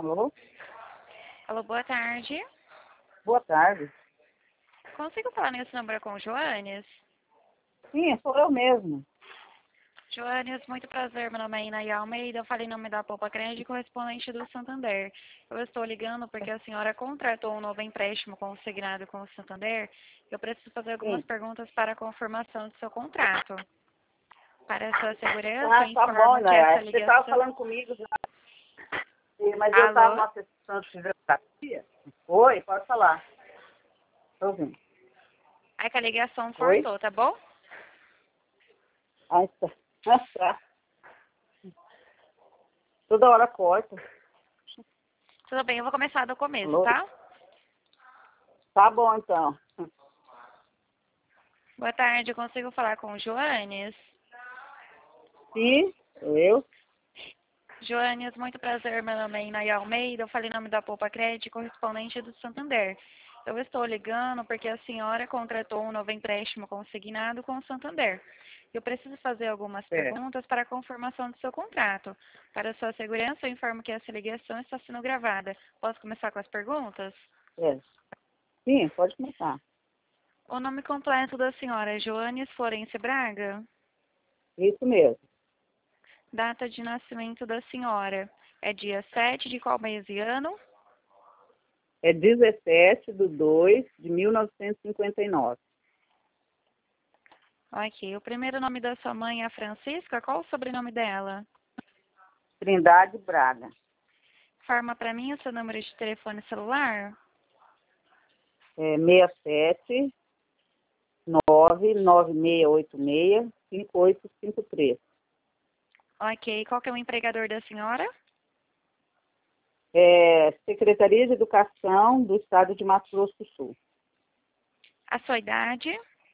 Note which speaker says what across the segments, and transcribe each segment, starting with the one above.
Speaker 1: Alô?
Speaker 2: Alô, boa tarde.
Speaker 1: Boa tarde.
Speaker 2: Consigo falar nesse número com o Joanes?
Speaker 1: Sim, sou eu mesmo.
Speaker 2: Joanes, muito prazer. Meu nome é Inaia Almeida. Eu falei em nome da Poupa Crédito, correspondente do Santander. Eu estou ligando porque a senhora contratou um novo empréstimo consignado com o Santander. Eu preciso fazer algumas
Speaker 1: Sim.
Speaker 2: perguntas para a confirmação do seu contrato. Para a sua segurança, eu
Speaker 1: Tá bom,
Speaker 2: informo que essa
Speaker 1: né? Você estava
Speaker 2: ligação...
Speaker 1: falando comigo já, mas eu estava
Speaker 2: Alô?
Speaker 1: numa sessão de fisioterapia. Oi, pode falar. Estou ouvindo.
Speaker 2: É que a ligação
Speaker 1: Oi?
Speaker 2: cortou, tá bom?
Speaker 1: Ah, está. Ah, tá. Toda hora corta.
Speaker 2: Tudo bem, eu vou começar do começo,
Speaker 1: Alô?
Speaker 2: tá?
Speaker 1: Tá bom, então.
Speaker 2: Boa tarde, eu consigo falar com o Joanes?
Speaker 1: Sim, eu.
Speaker 2: Joanes, muito prazer. Meu nome é Inaia Almeida. Eu falei em nome da Poupa Crédito, correspondente do Santander. Eu estou ligando porque a senhora contratou um novo empréstimo consignado com o Santander. Eu preciso fazer algumas
Speaker 1: É.
Speaker 2: perguntas para a confirmação do seu contrato. Para sua segurança, eu informo que essa ligação está sendo gravada. Posso começar com as perguntas?
Speaker 1: É. Sim, pode começar.
Speaker 2: O nome completo da senhora é Joanes Florência Braga?
Speaker 1: Isso mesmo.
Speaker 2: Data de nascimento da senhora é dia 7 de qual mês e ano?
Speaker 1: É 17/2/1959.
Speaker 2: Ok. O primeiro nome da sua mãe é Francisca. Qual o sobrenome dela?
Speaker 1: Trindade Braga.
Speaker 2: Forma para mim o seu número de telefone celular.
Speaker 1: É 67 996865853.
Speaker 2: Ok. Qual que é o empregador da senhora?
Speaker 1: É Secretaria de Educação do Estado de Mato Grosso do Sul.
Speaker 2: A sua idade?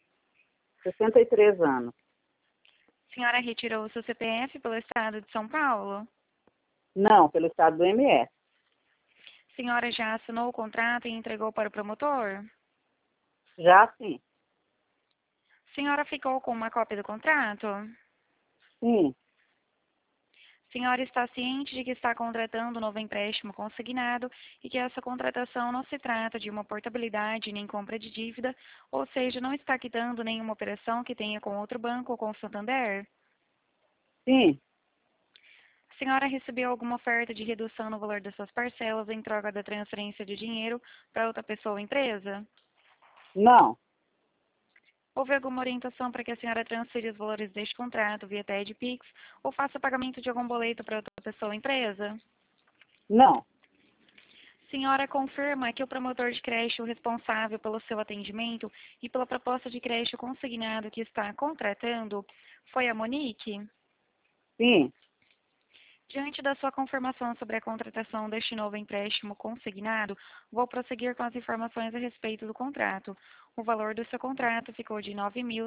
Speaker 1: 63 anos.
Speaker 2: A senhora retirou o seu CPF pelo estado de São Paulo?
Speaker 1: Não, pelo Estado do MS.
Speaker 2: A senhora já assinou o contrato e entregou para o promotor?
Speaker 1: Já sim.
Speaker 2: A senhora ficou com uma cópia do contrato?
Speaker 1: Sim,
Speaker 2: A senhora está ciente de que está contratando um novo empréstimo consignado e que essa contratação não se trata de uma portabilidade nem compra de dívida, ou seja, não está quitando nenhuma operação que tenha com outro banco ou com o Santander?
Speaker 1: sim.
Speaker 2: A senhora recebeu alguma oferta de redução no valor das suas parcelas em troca da transferência de dinheiro para outra pessoa ou empresa?
Speaker 1: Não,
Speaker 2: Houve alguma orientação para que a senhora transfira os valores deste contrato via TED Pix ou faça pagamento de algum boleto para outra pessoa ou empresa?
Speaker 1: não.
Speaker 2: Senhora confirma que o promotor de crédito responsável pelo seu atendimento e pela proposta de crédito consignado que está contratando foi a Monique?
Speaker 1: Sim,
Speaker 2: Diante da sua confirmação sobre a contratação deste novo empréstimo consignado, vou prosseguir com as informações a respeito do contrato. O valor do seu contrato ficou de R$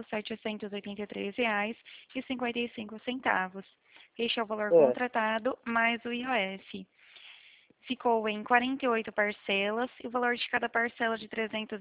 Speaker 2: 9.783,55. Este é o valor
Speaker 1: é,
Speaker 2: contratado mais o IOF. Ficou em 48 parcelas e o valor de cada parcela de R$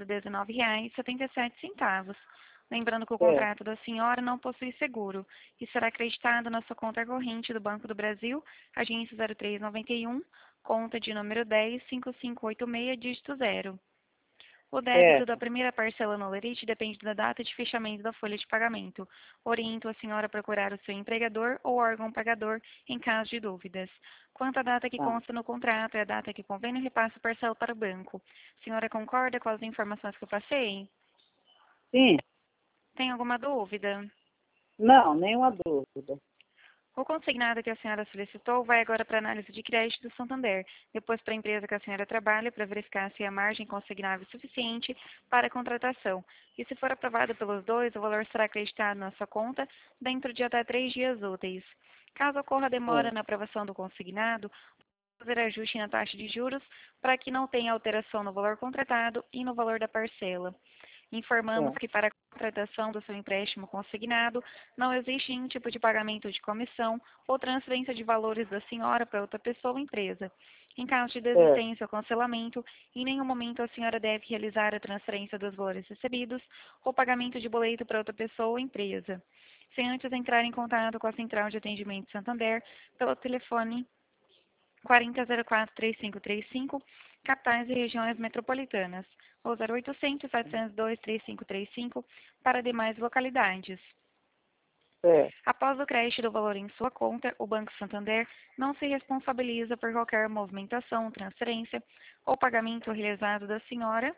Speaker 2: 319,77. Lembrando que o
Speaker 1: é.
Speaker 2: contrato da senhora não possui seguro e será acreditado na sua conta corrente do Banco do Brasil, agência 0391, conta de número 105586, dígito 0. O débito da
Speaker 1: Certo.
Speaker 2: primeira parcela no Lerite depende da data de fechamento da folha de pagamento. Oriento a senhora a procurar o seu empregador ou órgão pagador em caso de dúvidas. Quanto à data que
Speaker 1: Tá.
Speaker 2: consta no contrato e a data que o convênio repassa a parcela para o banco. A senhora concorda com as informações que eu passei?
Speaker 1: Sim.
Speaker 2: Tem alguma dúvida?
Speaker 1: Não, nenhuma dúvida.
Speaker 2: O consignado que a senhora solicitou vai agora para a análise de crédito do Santander, depois para a empresa que a senhora trabalha para verificar se a margem consignável é suficiente para a contratação. E se for aprovado pelos dois, o valor será acreditado na sua conta dentro de até 3 dias úteis. Caso ocorra demora
Speaker 1: É,
Speaker 2: na aprovação do consignado, fazer ajuste na taxa de juros para que não tenha alteração no valor contratado e no valor da parcela. Informamos
Speaker 1: é.
Speaker 2: que para a contratação do seu empréstimo consignado não existe nenhum tipo de pagamento de comissão ou transferência de valores da senhora para outra pessoa ou empresa. Em caso de
Speaker 1: Certo.
Speaker 2: desistência ou cancelamento, em nenhum momento a senhora deve realizar a transferência dos valores recebidos ou pagamento de boleto para outra pessoa ou empresa, sem antes entrar em contato com a Central de Atendimento Santander pelo telefone 4004-3535, capitais e regiões metropolitanas, ou 0800-702-3535 para demais localidades.
Speaker 1: Certo.
Speaker 2: Após o crédito do valor em sua conta, o Banco Santander não se responsabiliza por qualquer movimentação, transferência ou pagamento realizado da senhora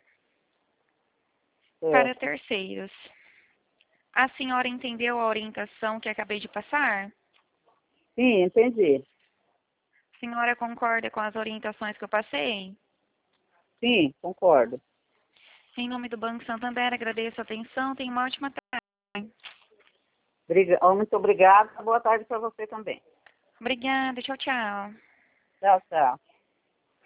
Speaker 2: para
Speaker 1: Certo.
Speaker 2: terceiros. A senhora entendeu a orientação que acabei de passar?
Speaker 1: Sim, entendi.
Speaker 2: A senhora concorda com as orientações que eu passei?
Speaker 1: Sim, concordo.
Speaker 2: Em nome do Banco Santander, agradeço a atenção. Tenha uma ótima tarde.
Speaker 1: Muito obrigada. Boa tarde para você também.
Speaker 2: Obrigada. Tchau, tchau.
Speaker 1: Tchau, tchau.